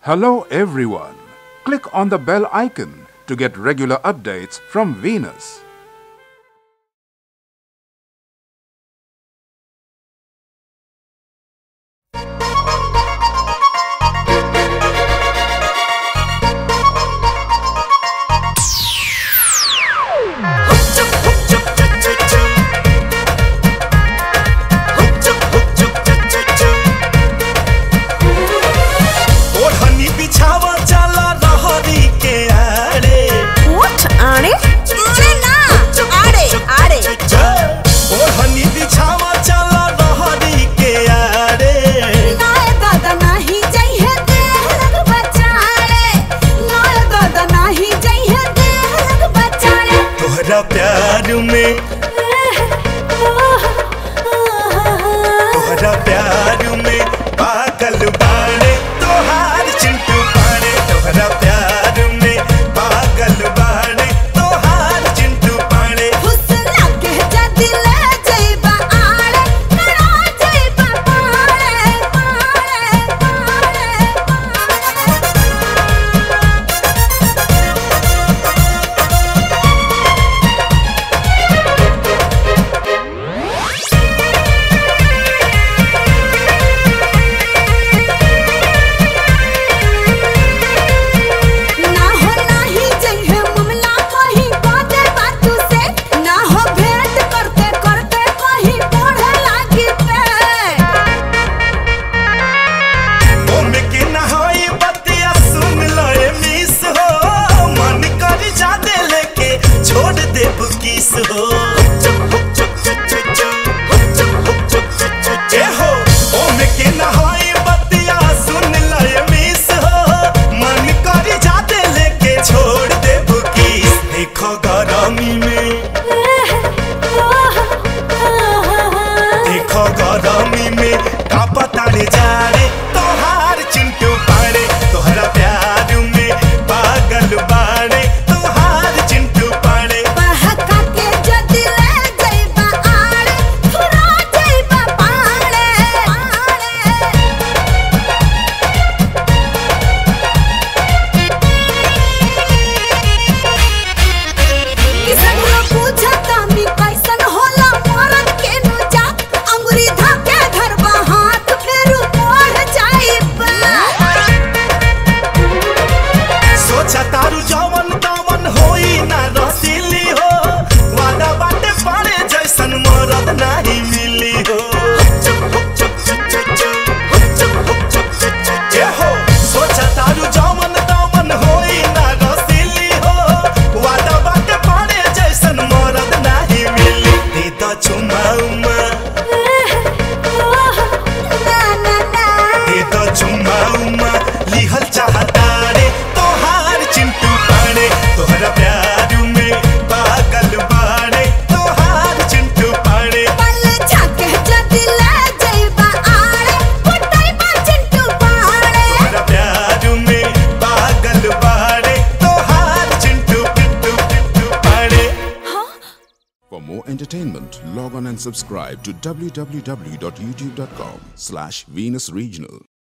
Hello everyone. Click on the bell icon to get regular updates from Venus. प्यार में तोहरा प्यार में पागल बाड़े तोहार चिंटू बाड़े तोहरा प्यार में पागल बाड़े तोहार चिंटू बाड़े हुस्न के जदी ले जइबा आड़े करा जइबा पाड़े गरमी में का पताड़े जाड़े तोहार चिंटू बाड़े तोहरा प्यार में पागल बाड़े तोहार चिंटू बाड़े बहका के जदी ले जइबा आड़े थुरा जइबा पाड़े किसन लो पूछता मी कैसन होला मरद के नु जा अंगुरी धाके धरबा हाथ फेरू पड़ जाइबा सोचा तारू जवन तवन होई ना रसीली हो वादा बाटे पड़े जैसन मरद नहीं मिली हो हो सोचा तारू जवन तवन होई ना रसीली हो वादा बाटे पड़े जैसन मरद नहीं मिली दे तो चुमा उमा ना ना ना दे तो चुमा उमा लिहल चाहता रे तोहार चिंटू बाड़े तोहरा प्यार में पागल बाड़े तोहार चिंटू बाड़े पल झाके जदी ले जइबा आड़े फटाइबा चिंटू बाड़े तोहरा प्यार में पागल बाड़े तोहार चिंटू पिट्टू बाड़े। For more entertainment, log on and subscribe to www.youtube.com/Venus Regional.